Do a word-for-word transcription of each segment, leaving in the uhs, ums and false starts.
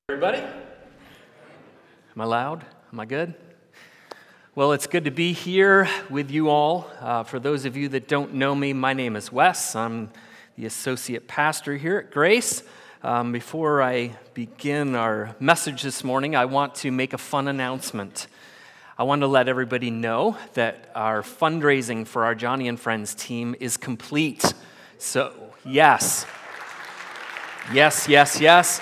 Everybody? Am I loud? Am I good? Well, it's good to be here with you all. Uh, for those of you that don't know me, my name is Wes. I'm the associate pastor here at Grace. Um, before I begin our message this morning, I want to make a fun announcement. I want to let everybody know that our fundraising for our Johnny and Friends team is complete. So, yes. Yes, yes, yes.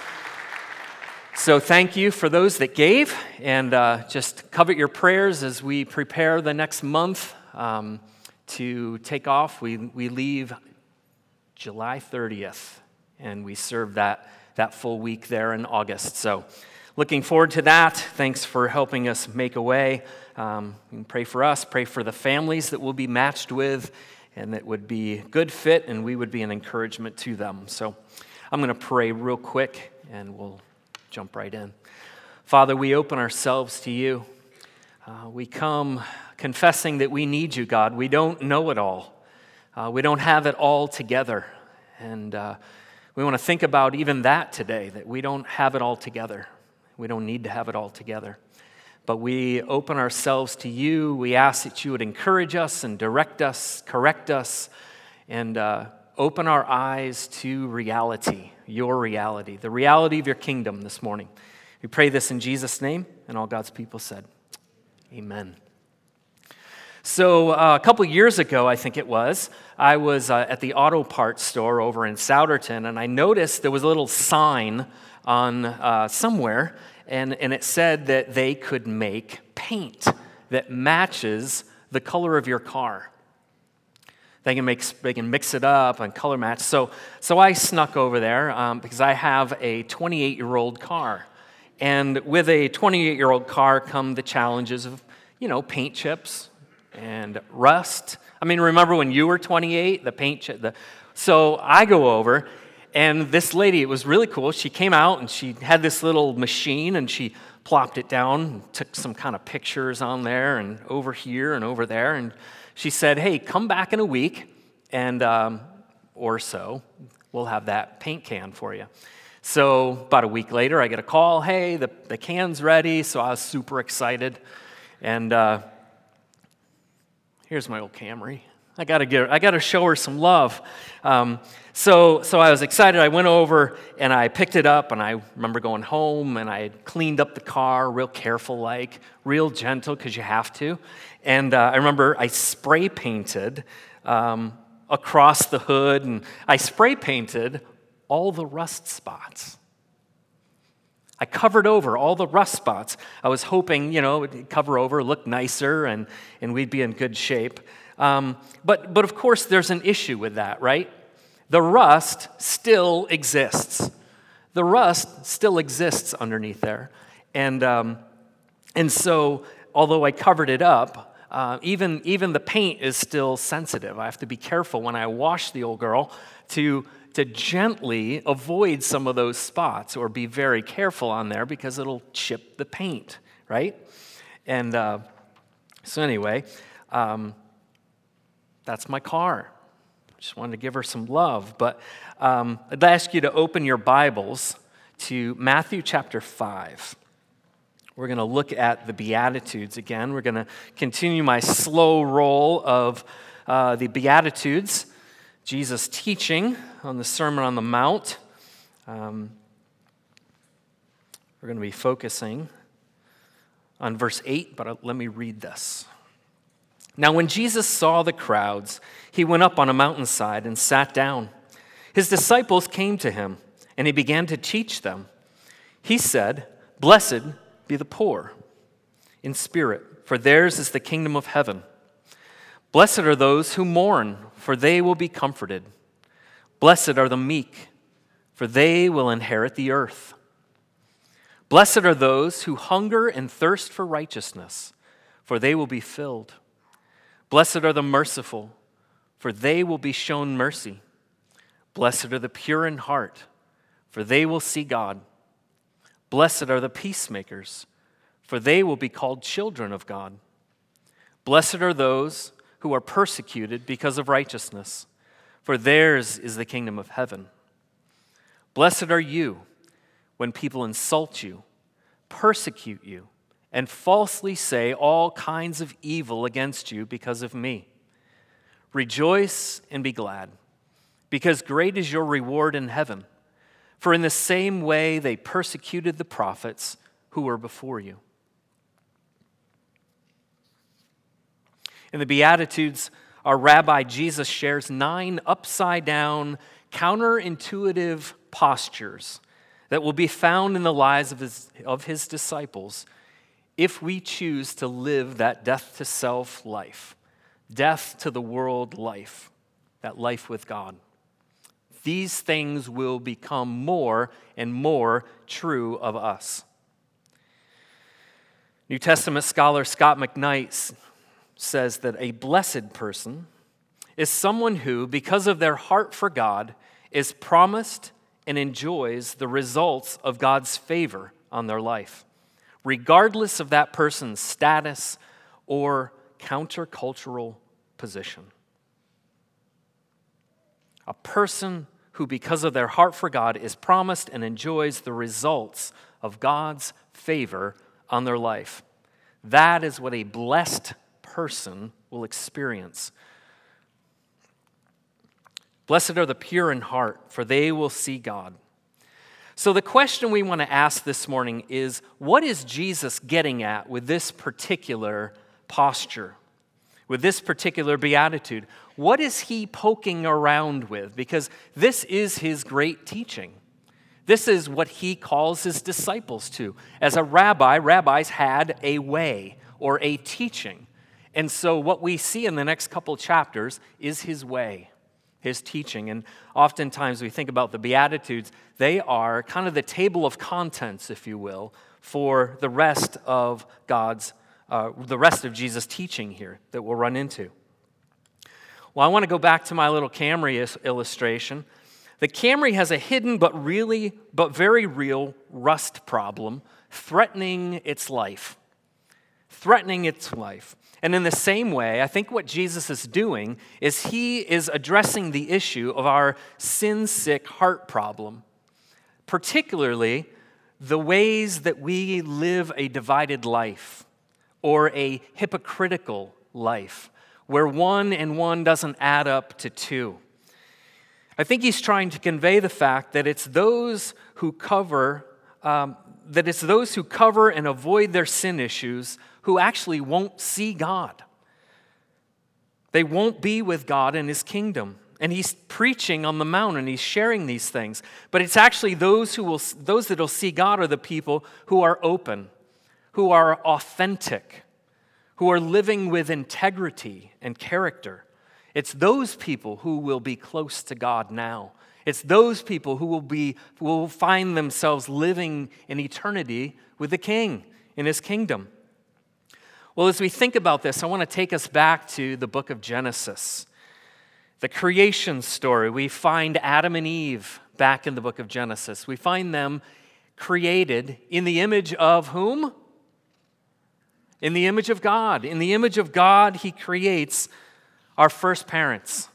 So thank you for those that gave, and uh, just covet your prayers as we prepare the next month um, to take off. We we leave July thirtieth, and we serve that, that full week there in August. So looking forward to that. Thanks for helping us make a way. Um, you can pray for us, pray for the families that we'll be matched with, and that would be a good fit, and we would be an encouragement to them. So I'm going to pray real quick, and we'll jump right in. Father, we open ourselves to you. Uh, we come confessing that we need you, God. We don't know it all. Uh, we don't have it all together. And uh, we want to think about even that today, that we don't have it all together. We don't need to have it all together. But we open ourselves to you. We ask that you would encourage us and direct us, correct us, and uh, open our eyes to reality, your reality, the reality of your kingdom this morning. We pray this in Jesus' name, and all God's people said, amen. So uh, a couple years ago, I think it was, I was uh, at the auto parts store over in Souderton, and I noticed there was a little sign on uh, somewhere, and, and it said that they could make paint that matches the color of your car. They can make they can mix it up and color match. So so I snuck over there um, because I have a twenty-eight-year-old car, and with a twenty-eight-year-old car come the challenges of you know paint chips and rust. I mean, remember when you were twenty-eight, the paint chip. The so I go over, and this lady, it was really cool. She came out and she had this little machine, and she plopped it down, and took some kind of pictures on there and over here and over there, and she said, hey, come back in a week, and um, or so, we'll have that paint can for you. So about a week later, I get a call, hey, the, the can's ready, so I was super excited. And uh, here's my old Camry. I gotta get, I gotta show her some love. Um, so, so I was excited. I went over and I picked it up, and I remember going home, and I had cleaned up the car, real careful, like real gentle, because you have to. And uh, I remember I spray painted um, across the hood, and I spray painted all the rust spots. I covered over all the rust spots. I was hoping, you know, it would cover over, look nicer, and, and we'd be in good shape. Um, but, but of course, there's an issue with that, right? The rust still exists. The rust still exists underneath there. And, um, and so, although I covered it up, Uh, even even the paint is still sensitive. I have to be careful when I wash the old girl to to gently avoid some of those spots, or be very careful on there, because it'll chip the paint, right? And uh, so anyway, um, that's my car. Just wanted to give her some love. But um, I'd ask you to open your Bibles to Matthew chapter five. We're going to look at the Beatitudes again. We're going to continue my slow roll of uh, the Beatitudes, Jesus' teaching on the Sermon on the Mount. Um, we're going to be focusing on verse eight, but let me read this. Now, when Jesus saw the crowds, he went up on a mountainside and sat down. His disciples came to him, and he began to teach them. He said, "Blessed be the poor in spirit, for theirs is the kingdom of heaven. Blessed are those who mourn, for they will be comforted. Blessed are the meek, for they will inherit the earth. Blessed are those who hunger and thirst for righteousness, for they will be filled. Blessed are the merciful, for they will be shown mercy. Blessed are the pure in heart, for they will see God. Blessed are the peacemakers, for they will be called children of God. Blessed are those who are persecuted because of righteousness, for theirs is the kingdom of heaven. Blessed are you when people insult you, persecute you, and falsely say all kinds of evil against you because of me. Rejoice and be glad, because great is your reward in heaven. For in the same way they persecuted the prophets who were before you." In the Beatitudes, our Rabbi Jesus shares nine upside-down, counterintuitive postures that will be found in the lives of his, of his disciples if we choose to live that death-to-self life, death to the world life, that life with God. These things will become more and more true of us. New Testament scholar Scott McKnight says that a blessed person is someone who, because of their heart for God, is promised and enjoys the results of God's favor on their life, regardless of that person's status or countercultural position. A person who, because of their heart for God, is promised and enjoys the results of God's favor on their life. That is what a blessed person will experience. Blessed are the pure in heart, for they will see God. So the question we want to ask this morning is, what is Jesus getting at with this particular posture, with this particular beatitude? What is he poking around with? Because this is his great teaching. This is what he calls his disciples to. As a rabbi, rabbis had a way or a teaching. And so what we see in the next couple chapters is his way, his teaching. And oftentimes we think about the Beatitudes, they are kind of the table of contents, if you will, for the rest of God's, uh, the rest of Jesus' teaching here that we'll run into. Well, I want to go back to my little Camry illustration. The Camry has a hidden but really, but very real rust problem threatening its life. Threatening its life. And in the same way, I think what Jesus is doing is he is addressing the issue of our sin-sick heart problem, particularly the ways that we live a divided life or a hypocritical life, where one and one doesn't add up to two. I think he's trying to convey the fact that it's those who cover, um, that it's those who cover and avoid their sin issues who actually won't see God. They won't be with God in his kingdom. And he's preaching on the mountain, and he's sharing these things. But it's actually those who will, those that will see God are the people who are open, who are authentic, who are living with integrity and character. It's those people who will be close to God now. It's those people who will be who will find themselves living in eternity with the King in his kingdom. Well, as we think about this, I want to take us back to the book of Genesis. The creation story. We find Adam and Eve back in the book of Genesis. We find them created in the image of whom? In the image of God. In the image of God, he creates our first parents.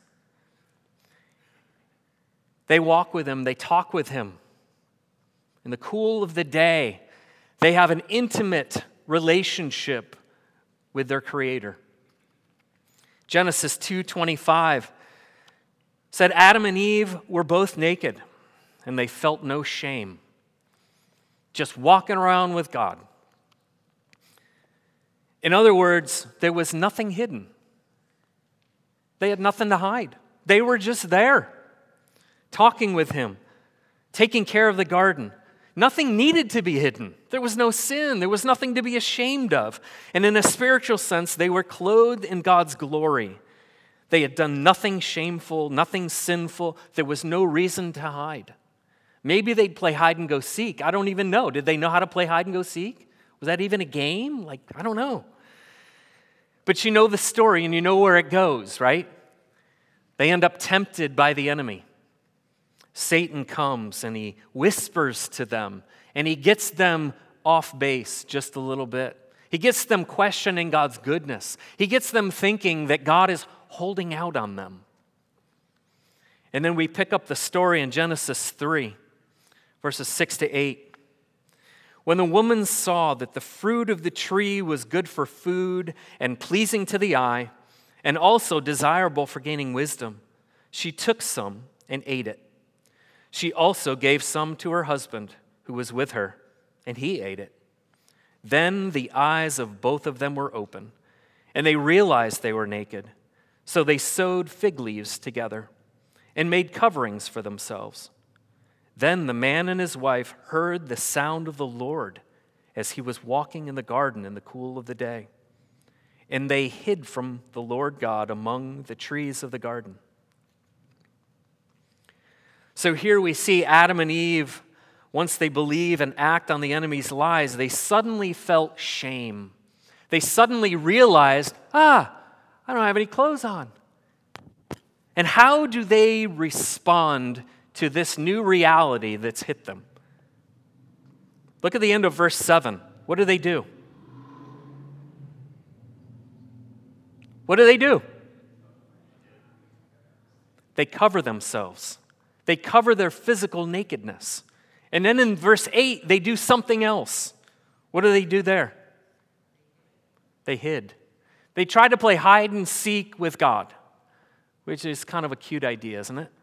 They walk with him, they talk with him. In the cool of the day, they have an intimate relationship with their Creator. Genesis two twenty-five said Adam and Eve were both naked, and they felt no shame, just walking around with God. In other words, there was nothing hidden. They had nothing to hide. They were just there, talking with him, taking care of the garden. Nothing needed to be hidden. There was no sin. There was nothing to be ashamed of. And in a spiritual sense, they were clothed in God's glory. They had done nothing shameful, nothing sinful. There was no reason to hide. Maybe they'd play hide and go seek. I don't even know. Did they know how to play hide and go seek? Was that even a game? Like, I don't know. But you know the story and you know where it goes, right? They end up tempted by the enemy. Satan comes and he whispers to them and he gets them off base just a little bit. He gets them questioning God's goodness. He gets them thinking that God is holding out on them. And then we pick up the story in Genesis three, verses six to eight. When the woman saw that the fruit of the tree was good for food and pleasing to the eye, and also desirable for gaining wisdom, she took some and ate it. She also gave some to her husband who was with her, and he ate it. Then the eyes of both of them were open, and they realized they were naked. So they sewed fig leaves together and made coverings for themselves. Then the man and his wife heard the sound of the Lord as he was walking in the garden in the cool of the day. And they hid from the Lord God among the trees of the garden. So here we see Adam and Eve, once they believe and act on the enemy's lies, they suddenly felt shame. They suddenly realized, ah, I don't have any clothes on. And how do they respond to this new reality that's hit them? Look at the end of verse seven. What do they do? What do they do? They cover themselves. They cover their physical nakedness. And then in verse eight, they do something else. What do they do there? They hid. They tried to play hide and seek with God, which is kind of a cute idea, isn't it?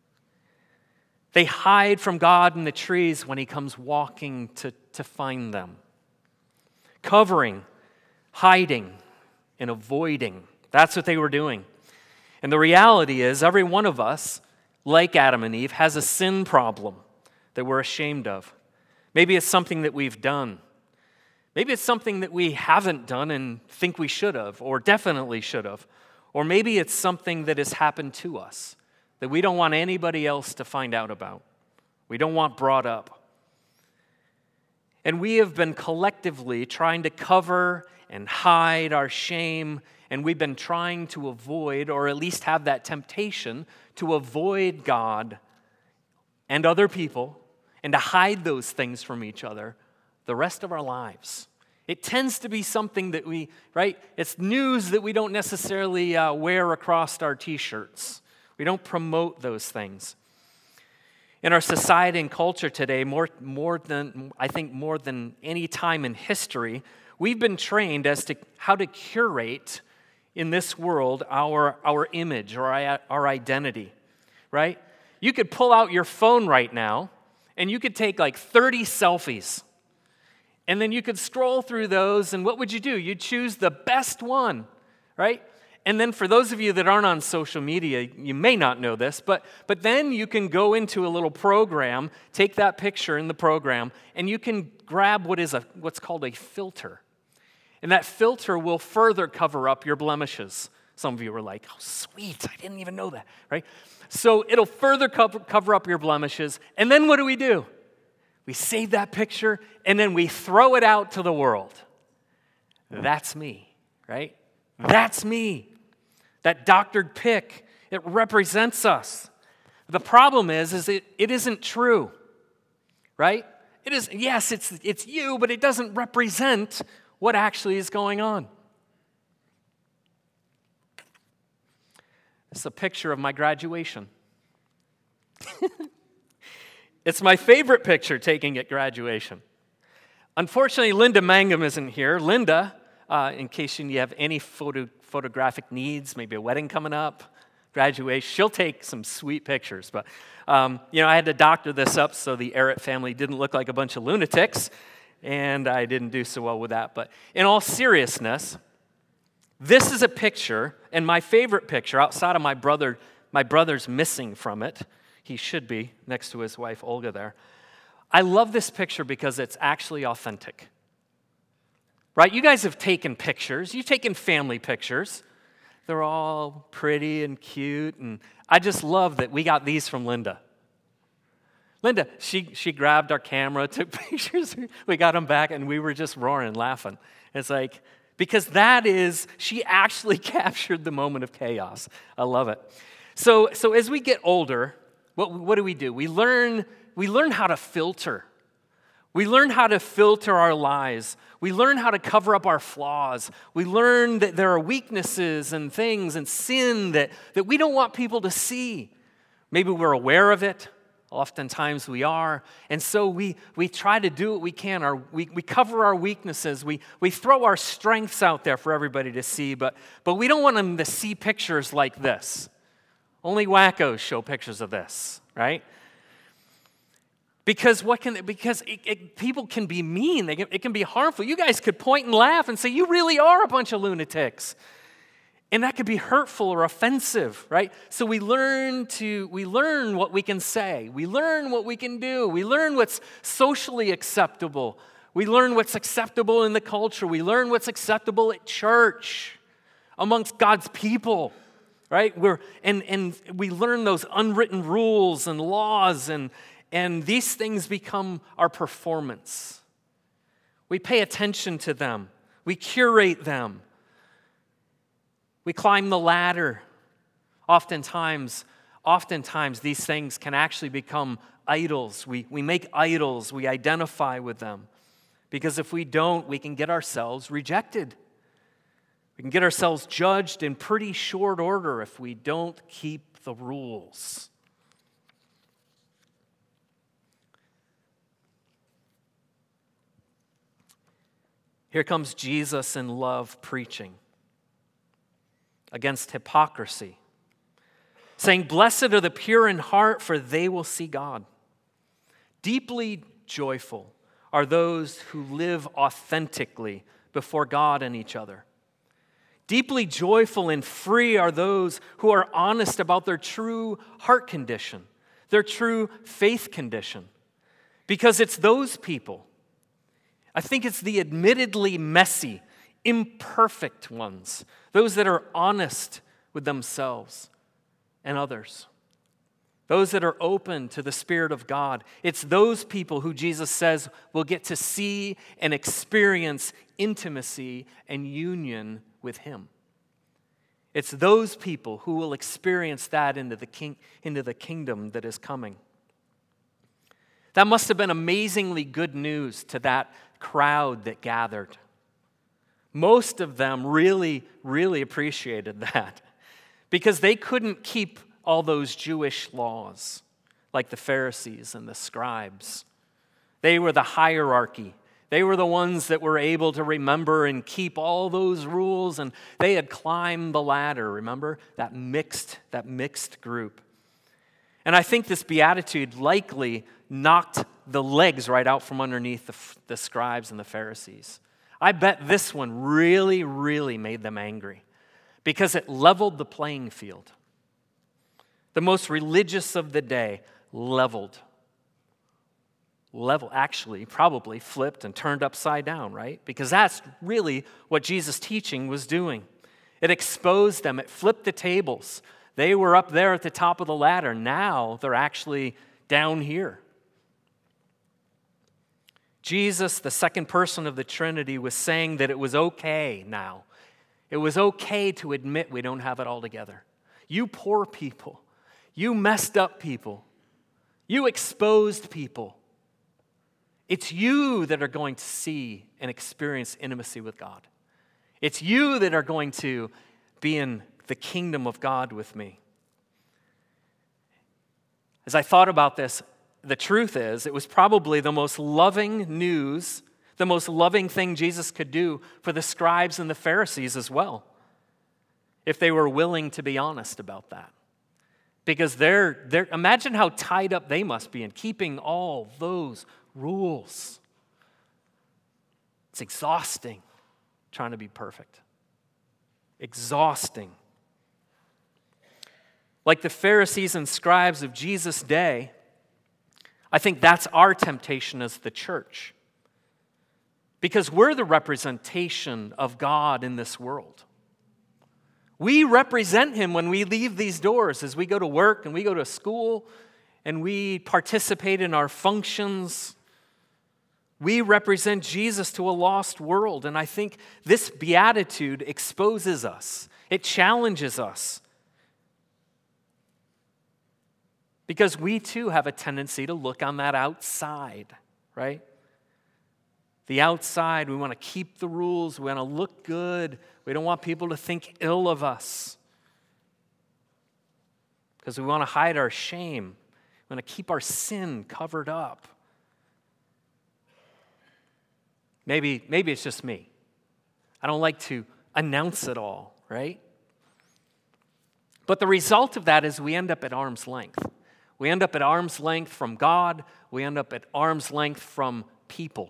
They hide from God in the trees when he comes walking to, to find them. Covering, hiding, and avoiding. That's what they were doing. And the reality is, every one of us, like Adam and Eve, has a sin problem that we're ashamed of. Maybe it's something that we've done. Maybe it's something that we haven't done and think we should have, or definitely should have. Or maybe it's something that has happened to us that we don't want anybody else to find out about. We don't want brought up. And we have been collectively trying to cover and hide our shame, and we've been trying to avoid, or at least have that temptation to avoid God and other people, and to hide those things from each other the rest of our lives. It tends to be something that we, right? It's news that we don't necessarily uh, wear across our t-shirts. We don't promote those things. In our society and culture today, more, more than, I think more than any time in history, we've been trained as to how to curate in this world our, our image or our, our identity, right? You could pull out your phone right now and you could take like thirty selfies. And then you could scroll through those, and what would you do? You'd choose the best one, right? And then for those of you that aren't on social media, you may not know this, but, but then you can go into a little program, take that picture in the program, and you can grab what is a what's called a filter. And that filter will further cover up your blemishes. Some of you were like, oh, sweet, I didn't even know that, right? So it'll further cover, cover up your blemishes, and then what do we do? We save that picture, and then we throw it out to the world. That's me, right? That's me. That doctored pic, it represents us. The problem is, is it, it isn't true, right? It is, yes, it's, it's you, but it doesn't represent what actually is going on. It's a picture of my graduation. It's my favorite picture taking at graduation. Unfortunately, Linda Mangum isn't here. Linda, uh, in case you have any photo, photographic needs, maybe a wedding coming up, graduation, she'll take some sweet pictures. But, um, you know, I had to doctor this up so the Arrett family didn't look like a bunch of lunatics, and I didn't do so well with that. But in all seriousness, this is a picture, and my favorite picture, outside of my brother, my brother's missing from it. He should be next to his wife, Olga, there. I love this picture because it's actually authentic. Right? You guys have taken pictures. You've taken family pictures. They're all pretty and cute. And I just love that we got these from Linda. Linda, she, she grabbed our camera, took pictures. We got them back, and we were just roaring and laughing. It's like, because that is, she actually captured the moment of chaos. I love it. So, so as we get older, What, what do we do? We learn, we learn how to filter. We learn how to filter our lies. We learn how to cover up our flaws. We learn that there are weaknesses and things and sin that, that we don't want people to see. Maybe we're aware of it. Oftentimes we are. And so we, we try to do what we can. Our, we, we cover our weaknesses. We, we throw our strengths out there for everybody to see, but, but we don't want them to see pictures like this. Only wackos show pictures of this, right? Because what can because it, it, people can be mean. They can, it can be harmful. You guys could point and laugh and say, you really are a bunch of lunatics. And that could be hurtful or offensive, right? So we learn to we learn what we can say. We learn what we can do. We learn what's socially acceptable. We learn what's acceptable in the culture. We learn what's acceptable at church amongst God's people, right? We're and and we learn those unwritten rules and laws, and and these things become our performance. We pay attention to them. We curate them. We climb the ladder. Oftentimes, oftentimes these things can actually become idols. We, we make idols. We identify with them. Because if we don't, we can get ourselves rejected. We can get ourselves judged in pretty short order if we don't keep the rules. Here comes Jesus in love preaching against hypocrisy, saying, "Blessed are the pure in heart, for they will see God. Deeply joyful are those who live authentically before God and each other. Deeply joyful and free are those who are honest about their true heart condition, their true faith condition, because it's those people. I think it's the admittedly messy, imperfect ones, those that are honest with themselves and others, those that are open to the Spirit of God. It's those people who Jesus says will get to see and experience intimacy and union with Him. It's those people who will experience that into the king, into the kingdom that is coming. That must have been amazingly good news to that crowd that gathered. Most of them really, really appreciated that because they couldn't keep all those Jewish laws like the Pharisees and the scribes. They were the hierarchy. They were the ones that were able to remember and keep all those rules, and they had climbed the ladder, remember? That mixed, that mixed group. And I think this beatitude likely knocked the legs right out from underneath the, the scribes and the Pharisees. I bet this one really, really made them angry because it leveled the playing field. The most religious of the day leveled. Level, actually, probably flipped and turned upside down, right? Because that's really what Jesus' teaching was doing. It exposed them. It flipped the tables. They were up there at the top of the ladder. Now they're actually down here. Jesus, the second person of the Trinity, was saying that it was okay now. It was okay to admit we don't have it all together. You poor people, you messed up people, you exposed people. It's you that are going to see and experience intimacy with God. It's you that are going to be in the kingdom of God with me. As I thought about this, the truth is, it was probably the most loving news, the most loving thing Jesus could do for the scribes and the Pharisees as well, if they were willing to be honest about that. Because they're, they're imagine how tied up they must be in keeping all those rules. It's exhausting trying to be perfect. Exhausting. Like the Pharisees and scribes of Jesus' day, I think that's our temptation as the church. Because we're the representation of God in this world. We represent Him when we leave these doors, as we go to work and we go to school and we participate in our functions. We represent Jesus to a lost world. And I think this beatitude exposes us. It challenges us. Because we too have a tendency to look on that outside, right? The outside, we want to keep the rules, we want to look good, we don't want people to think ill of us. Because we want to hide our shame. We want to keep our sin covered up. Maybe, maybe it's just me. I don't like to announce it all, right? But the result of that is we end up at arm's length. We end up at arm's length from God. We end up at arm's length from people.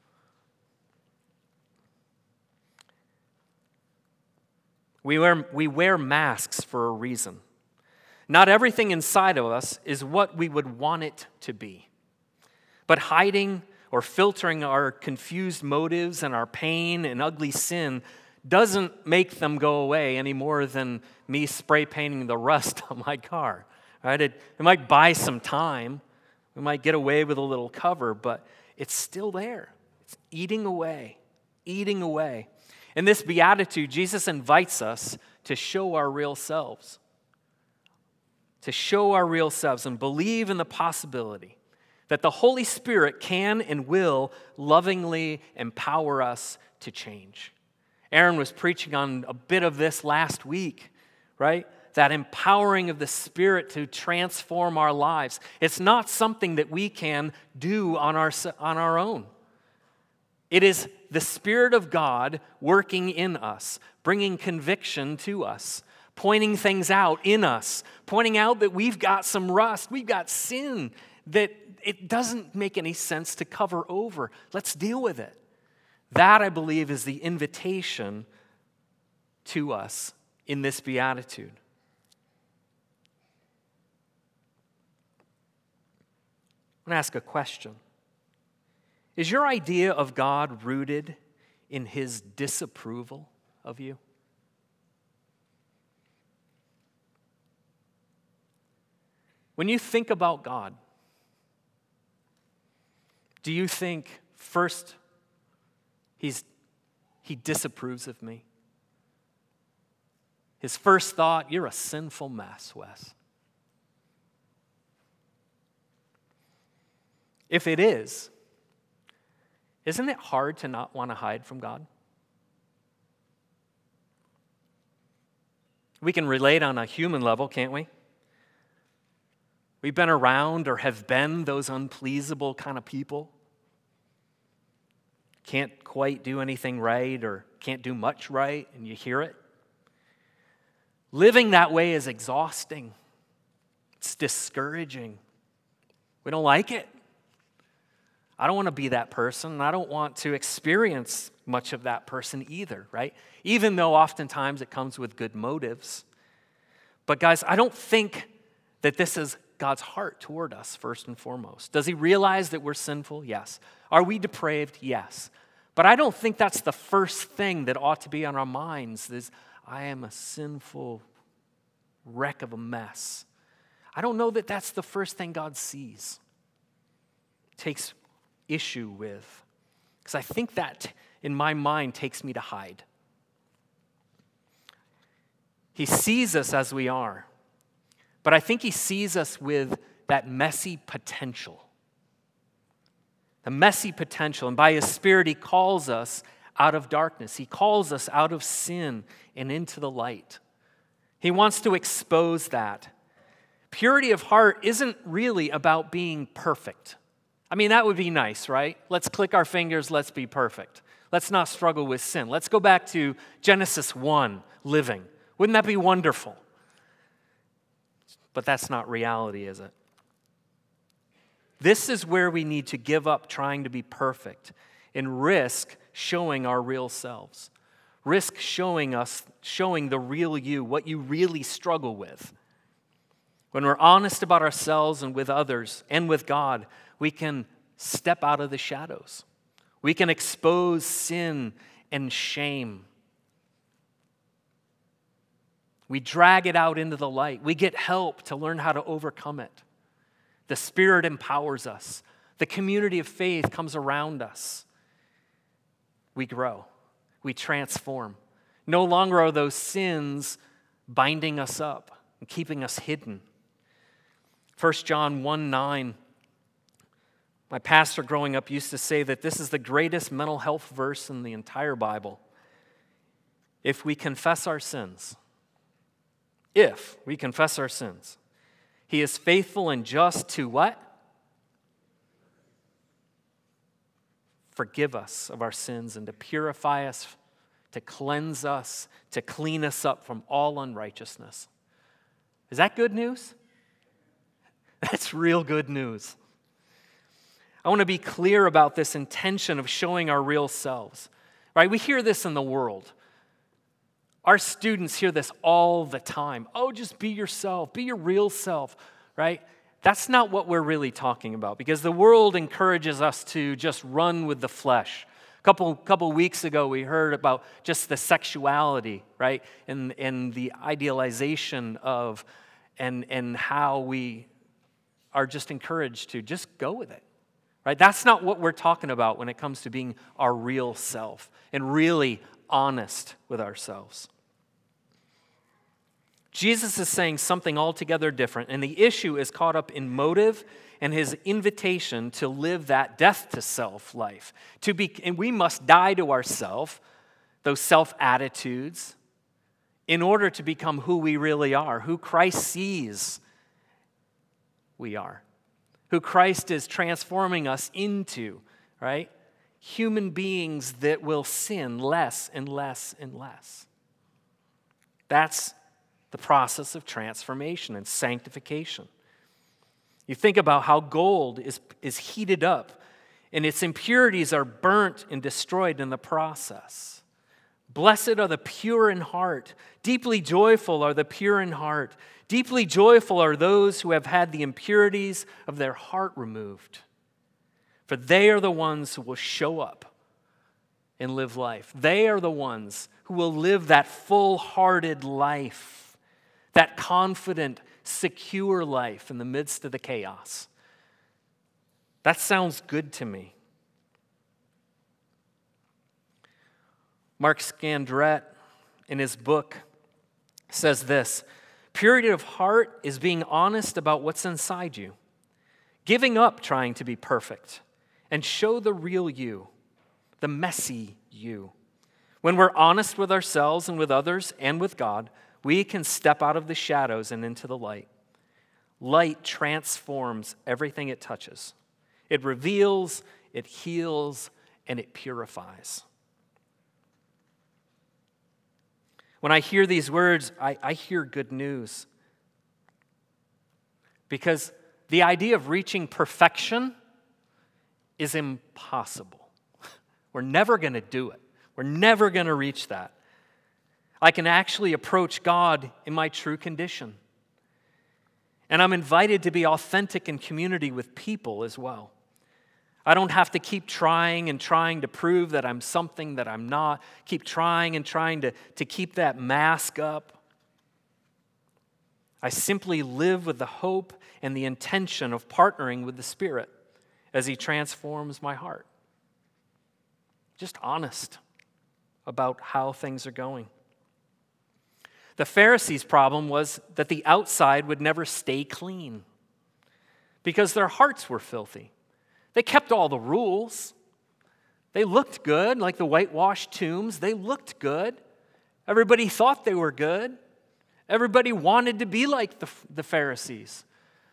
We wear, we wear masks for a reason. Not everything inside of us is what we would want it to be. But hiding or filtering our confused motives and our pain and ugly sin doesn't make them go away any more than me spray painting the rust on my car. Right? It, it might buy some time. We might get away with a little cover, but it's still there. It's eating away, eating away. In this beatitude, Jesus invites us to show our real selves, to show our real selves and believe in the possibility that the Holy Spirit can and will lovingly empower us to change. Aaron was preaching on a bit of this last week, right? That empowering of the Spirit to transform our lives. It's not something that we can do on our, on our own. It is the Spirit of God working in us, bringing conviction to us, pointing things out in us, pointing out that we've got some rust, we've got sin that it doesn't make any sense to cover over. Let's deal with it. That, I believe, is the invitation to us in this beatitude. I'm going to ask a question. Is your idea of God rooted in His disapproval of you? When you think about God, do you think first he's, He disapproves of me? His first thought, you're a sinful mess, Wes. If it is, isn't it hard to not want to hide from God? We can relate on a human level, can't we? We've been around or have been those unpleasable kind of people. Can't quite do anything right or can't do much right, and you hear it. Living that way is exhausting. It's discouraging. We don't like it. I don't want to be that person, and I don't want to experience much of that person either, right? Even though oftentimes it comes with good motives. But guys, I don't think that this is God's heart toward us, first and foremost. Does He realize that we're sinful? Yes. Are we depraved? Yes. But I don't think that's the first thing that ought to be on our minds is, I am a sinful wreck of a mess. I don't know that that's the first thing God sees, takes issue with. Because I think that, in my mind, takes me to hide. He sees us as we are. But I think He sees us with that messy potential. The messy potential. And by His Spirit, He calls us out of darkness. He calls us out of sin and into the light. He wants to expose that. Purity of heart isn't really about being perfect. I mean, that would be nice, right? Let's click our fingers, let's be perfect. Let's not struggle with sin. Let's go back to Genesis one, living. Wouldn't that be wonderful? But that's not reality, is it? This is where we need to give up trying to be perfect and risk showing our real selves. Risk showing us, showing the real you, what you really struggle with. When we're honest about ourselves and with others and with God, we can step out of the shadows. We can expose sin and shame. We drag it out into the light. We get help to learn how to overcome it. The Spirit empowers us. The community of faith comes around us. We grow. We transform. No longer are those sins binding us up and keeping us hidden. First John one nine, my pastor growing up used to say that this is the greatest mental health verse in the entire Bible. If we confess our sins, if we confess our sins, He is faithful and just to what? Forgive us of our sins and to purify us, to cleanse us, to clean us up from all unrighteousness. Is that good news? That's real good news. I want to be clear about this intention of showing our real selves. Right? We hear this in the world. Our students hear this all the time. Oh, just be yourself. Be your real self. Right? That's not what we're really talking about, because the world encourages us to just run with the flesh. A couple, couple weeks ago, we heard about just the sexuality, right? And, and the idealization of, and, and how we are just encouraged to just go with it. Right? That's not what we're talking about when it comes to being our real self and really honest with ourselves. Jesus is saying something altogether different, and the issue is caught up in motive and his invitation to live that death to self life. To be, and we must die to ourself, those self attitudes, in order to become who we really are, who Christ sees we are. Who Christ is transforming us into, right? Human beings that will sin less and less and less. That's the process of transformation and sanctification. You think about how gold is, is heated up and its impurities are burnt and destroyed in the process. Blessed are the pure in heart. Deeply joyful are the pure in heart. Deeply joyful are those who have had the impurities of their heart removed. For they are the ones who will show up and live life. They are the ones who will live that full-hearted life, that confident, secure life in the midst of the chaos. That sounds good to me. Mark Scandrette, in his book, says this: purity of heart is being honest about what's inside you, giving up trying to be perfect, and show the real you, the messy you. When we're honest with ourselves and with others and with God, we can step out of the shadows and into the light. Light transforms everything it touches. It reveals, it heals, and it purifies. When I hear these words, I, I hear good news. Because the idea of reaching perfection is impossible. We're never going to do it. We're never going to reach that. I can actually approach God in my true condition. And I'm invited to be authentic in community with people as well. I don't have to keep trying and trying to prove that I'm something that I'm not. Keep trying and trying to, to keep that mask up. I simply live with the hope and the intention of partnering with the Spirit as He transforms my heart. Just honest about how things are going. The Pharisees' problem was that the outside would never stay clean because their hearts were filthy. They kept all the rules. They looked good, like the whitewashed tombs. They looked good. Everybody thought they were good. Everybody wanted to be like the, the Pharisees.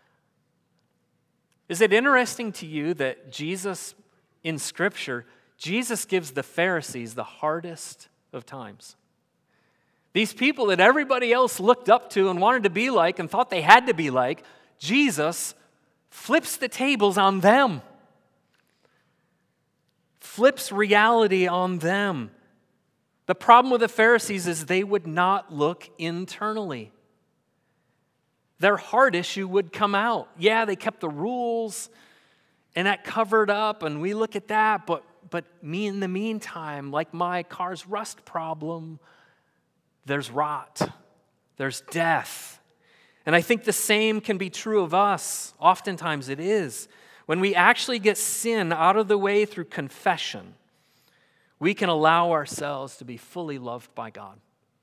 Is it interesting to you that Jesus, in Scripture, Jesus gives the Pharisees the hardest of times? These people that everybody else looked up to and wanted to be like and thought they had to be like, Jesus flips the tables on them. Flips reality on them. The problem with the Pharisees is they would not look internally. Their heart issue would come out. Yeah, they kept the rules, and that covered up, and we look at that, but, but me in the meantime, like my car's rust problem, there's rot, there's death. And I think the same can be true of us. Oftentimes it is. When we actually get sin out of the way through confession, we can allow ourselves to be fully loved by God.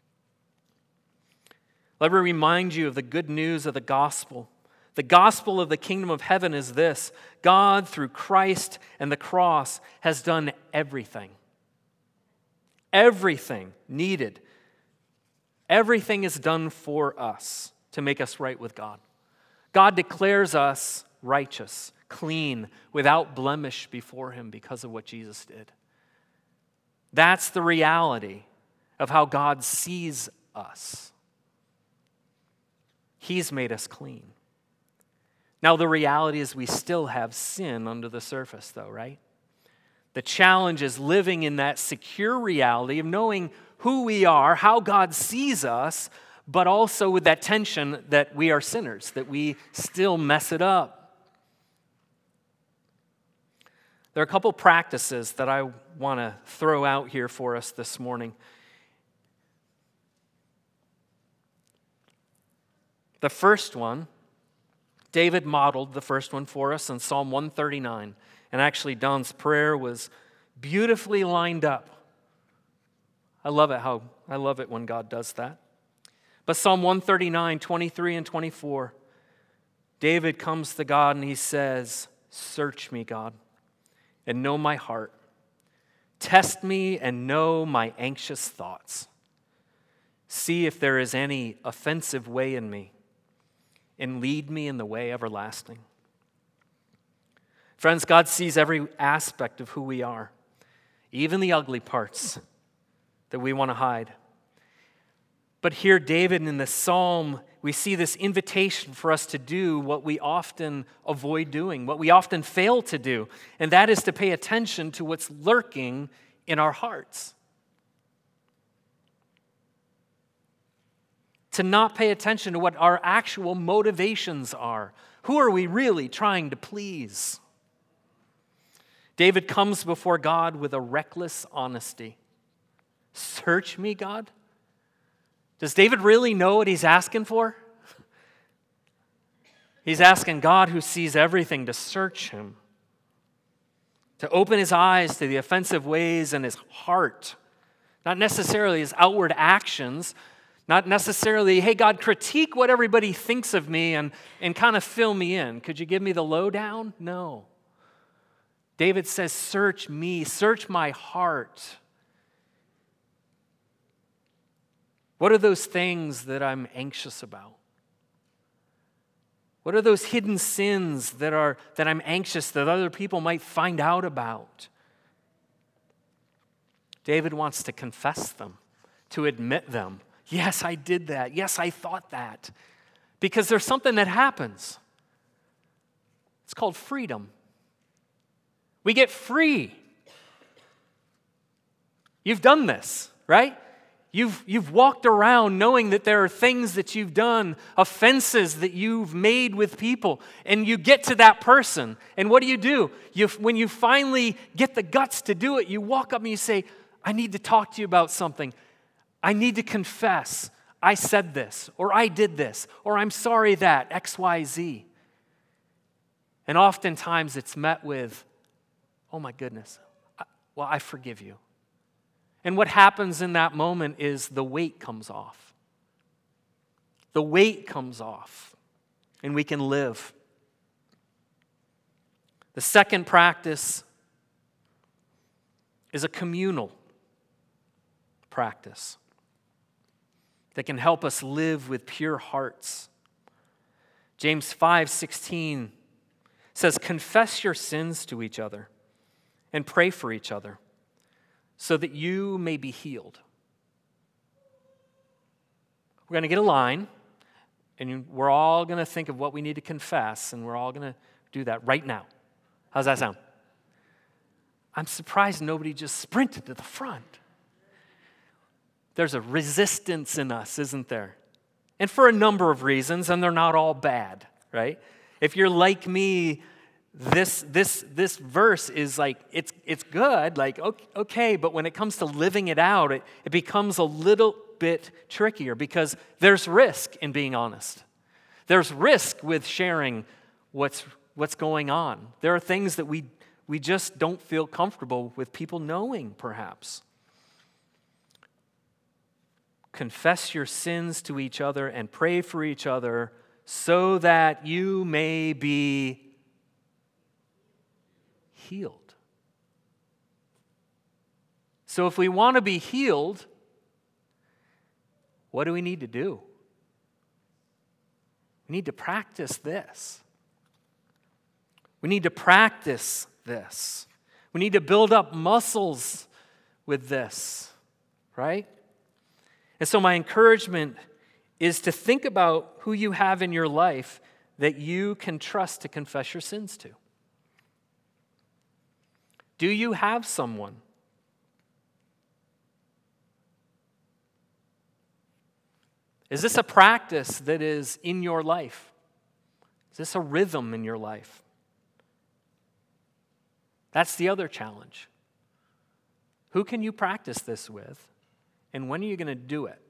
Let me remind you of the good news of the gospel. The gospel of the kingdom of heaven is this: God, through Christ and the cross, has done everything. Everything needed. Everything is done for us to make us right with God. God declares us righteous, clean, without blemish before him because of what Jesus did. That's the reality of how God sees us. He's made us clean. Now, the reality is we still have sin under the surface, though, right? The challenge is living in that secure reality of knowing who we are, how God sees us, but also with that tension that we are sinners, that we still mess it up. There are a couple practices that I want to throw out here for us this morning. The first one, David modeled the first one for us in Psalm one thirty-nine. And actually, Don's prayer was beautifully lined up. I love it how I love it when God does that. But Psalm one thirty-nine, twenty-three and twenty-four, David comes to God and he says, "Search me, God, and know my heart. Test me and know my anxious thoughts. See if there is any offensive way in me, and lead me in the way everlasting." Friends, God sees every aspect of who we are, even the ugly parts that we want to hide. But here, David, in the psalm, we see this invitation for us to do what we often avoid doing, what we often fail to do, and that is to pay attention to what's lurking in our hearts. To not pay attention to what our actual motivations are. Who are we really trying to please? David comes before God with a reckless honesty. Search me, God? Does David really know what he's asking for? He's asking God, who sees everything, to search him, to open his eyes to the offensive ways in his heart, not necessarily his outward actions, not necessarily, hey, God, critique what everybody thinks of me and, and kind of fill me in. Could you give me the lowdown? No. David says, search me, search my heart. What are those things that I'm anxious about? What are those hidden sins that are that I'm anxious that other people might find out about? David wants to confess them, to admit them. Yes, I did that. Yes, I thought that. Because there's something that happens. It's called freedom. We get free. You've done this, right? You've, you've walked around knowing that there are things that you've done, offenses that you've made with people, and you get to that person, and what do you do? You, when you finally get the guts to do it, you walk up and you say, I need to talk to you about something. I need to confess. I said this, or I did this, or I'm sorry that, X, Y, Z. And oftentimes it's met with, oh my goodness, well, I forgive you. And what happens in that moment is the weight comes off. The weight comes off, and we can live. The second practice is a communal practice that can help us live with pure hearts. James five sixteen says, confess your sins to each other and pray for each other so that you may be healed. We're going to get a line, and we're all going to think of what we need to confess, and we're all going to do that right now. How's that sound? I'm surprised nobody just sprinted to the front. There's a resistance in us, isn't there? And for a number of reasons, and they're not all bad, right? If you're like me, this this this verse is like, it's it's good, like, okay, but when it comes to living it out, it, it becomes a little bit trickier because there's risk in being honest. There's risk with sharing what's what's going on. There are things that we we just don't feel comfortable with people knowing, perhaps. Confess your sins to each other and pray for each other so that you may be healed. So if we want to be healed, what do we need to do? We need to practice this. We need to practice this. We need to build up muscles with this, right? And so my encouragement is to think about who you have in your life that you can trust to confess your sins to. Do you have someone? Is this a practice that is in your life? Is this a rhythm in your life? That's the other challenge. Who can you practice this with? And when are you going to do it?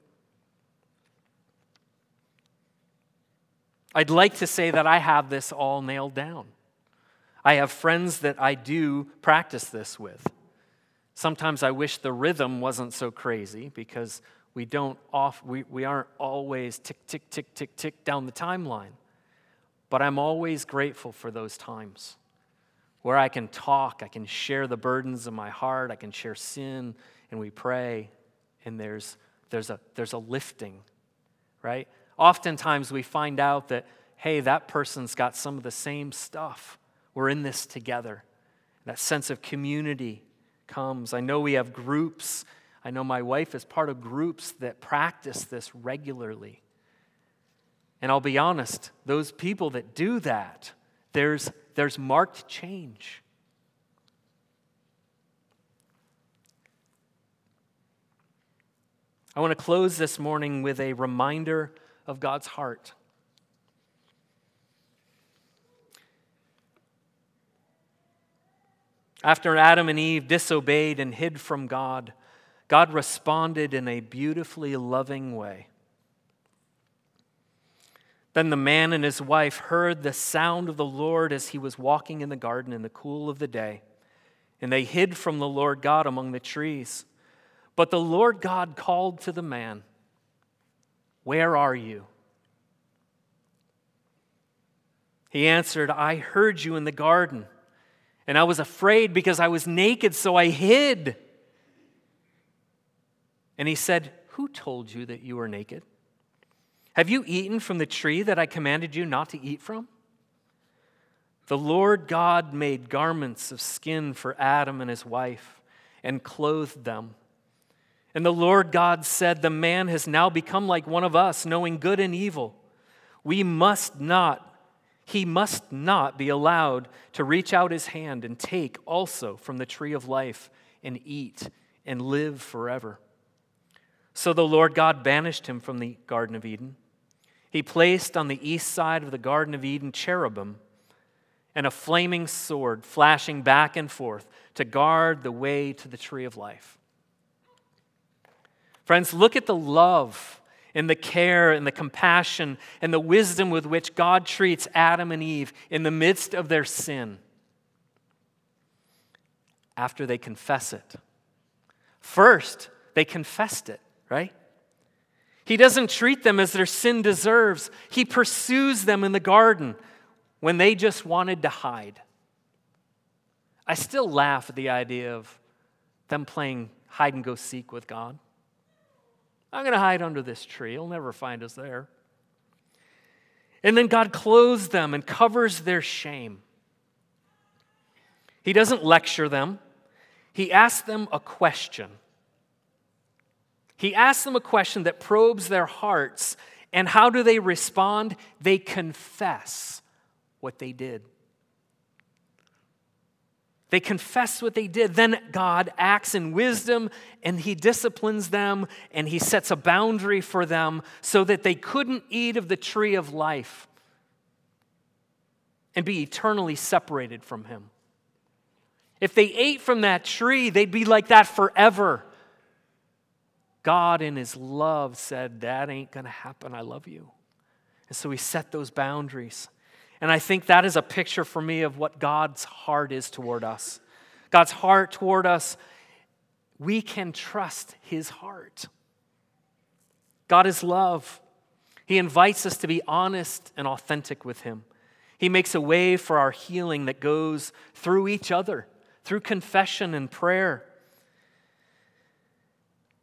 I'd like to say that I have this all nailed down. I have friends that I do practice this with. Sometimes I wish the rhythm wasn't so crazy because we don't off we, we aren't always tick, tick, tick, tick, tick down the timeline. But I'm always grateful for those times where I can talk, I can share the burdens of my heart, I can share sin, and we pray, and there's there's a there's a lifting, right? Oftentimes we find out that, hey, that person's got some of the same stuff. We're in this together. That sense of community comes. I know we have groups. I know my wife is part of groups that practice this regularly. And I'll be honest, those people that do that, there's, there's marked change. I want to close this morning with a reminder of God's heart. After Adam and Eve disobeyed and hid from God, God responded in a beautifully loving way. Then the man and his wife heard the sound of the Lord as he was walking in the garden in the cool of the day, and they hid from the Lord God among the trees. But the Lord God called to the man, "Where are you?" He answered, "I heard you in the garden, and I was afraid because I was naked, so I hid." And he said, "Who told you that you were naked? Have you eaten from the tree that I commanded you not to eat from?" The Lord God made garments of skin for Adam and his wife and clothed them. And the Lord God said, "The man has now become like one of us, knowing good and evil. We must not, he must not be allowed to reach out his hand and take also from the tree of life and eat and live forever." So the Lord God banished him from the Garden of Eden. He placed on the east side of the Garden of Eden cherubim and a flaming sword flashing back and forth to guard the way to the tree of life. Friends, look at the love and the care and the compassion and the wisdom with which God treats Adam and Eve in the midst of their sin after they confess it. First, they confessed it, right? He doesn't treat them as their sin deserves. He pursues them in the garden when they just wanted to hide. I still laugh at the idea of them playing hide and go seek with God. I'm going to hide under this tree. He'll never find us there. And then God clothes them and covers their shame. He doesn't lecture them. He asks them a question. He asks them a question that probes their hearts. And how do they respond? They confess what they did. They confess what they did. Then God acts in wisdom and he disciplines them and he sets a boundary for them so that they couldn't eat of the tree of life and be eternally separated from him. If they ate from that tree, they'd be like that forever. God in his love said, "That ain't going to happen. I love you." And so he set those boundaries. And I think that is a picture for me of what God's heart is toward us. God's heart toward us, we can trust his heart. God is love. He invites us to be honest and authentic with him. He makes a way for our healing that goes through each other, through confession and prayer.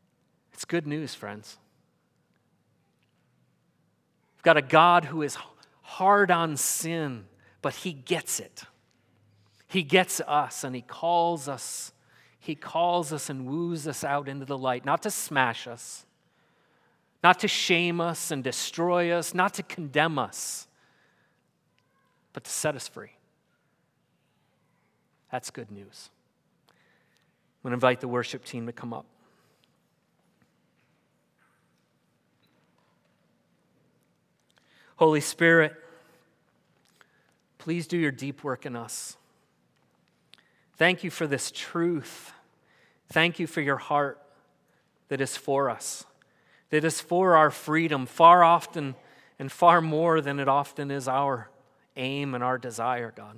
It's good news, friends. We've got a God who is hard on sin, but he gets it. He gets us, and he calls us. He calls us and woos us out into the light, not to smash us, not to shame us and destroy us, not to condemn us, but to set us free. That's good news. I'm going to invite the worship team to come up. Holy Spirit, please do your deep work in us. Thank you for this truth. Thank you for your heart that is for us, that is for our freedom, far often and far more than it often is our aim and our desire, God.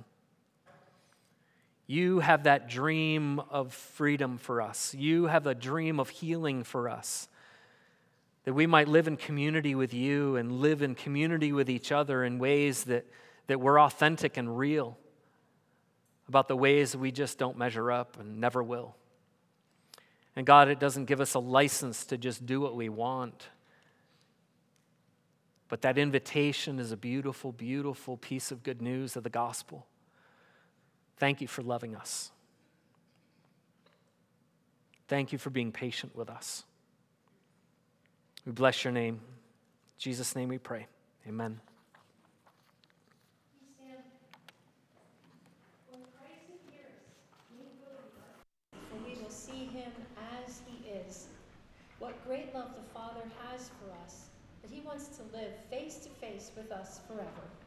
You have that dream of freedom for us. You have a dream of healing for us, that we might live in community with you and live in community with each other in ways that, that we're authentic and real about the ways we just don't measure up and never will. And God, it doesn't give us a license to just do what we want. But that invitation is a beautiful, beautiful piece of good news of the gospel. Thank you for loving us. Thank you for being patient with us. We bless your name. In Jesus' name we pray. Amen. For we will see him as he is. What great love the Father has for us, that he wants to live face to face with us forever.